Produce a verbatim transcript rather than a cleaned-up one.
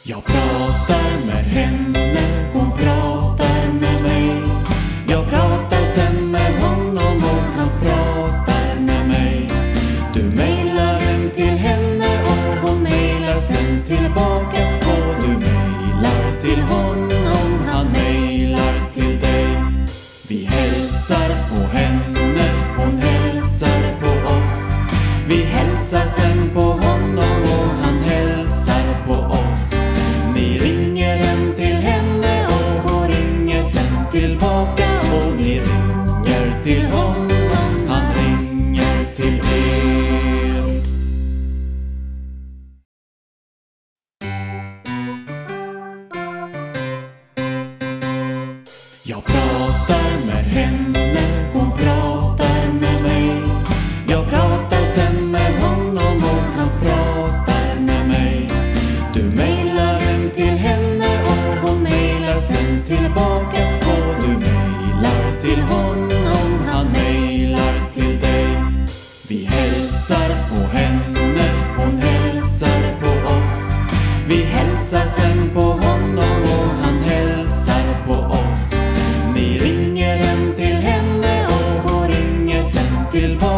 Jag pratar med henne, hon pratar med mig. Jag pratar sen med honom och han pratar med mig. Du mejlar hem till henne och hon mejlar sen tillbaka. Och du mejlar till honom, han mejlar till dig. Vi hälsar på henne, hon hälsar på oss. Vi hälsar sen på honom och han hälsar på oss. Ni ringer hem till henne och hon ringer sen tillbaka. Och ni ringer till honom, han ringer till er. Jag pratar med henne, hon pratar med mig. Jag pratar sen med honom och han pratar med mig. Du mejlar hem till henne och hon mejlar sen tillbaka. Och du mejlar till honom, han mejlar till dig. Vi hälsar på henne, hon hälsar på oss. Vi hälsar sen på honom och han hälsar på oss. Ni ringer hem till henne och hon ringer sen tillbaka.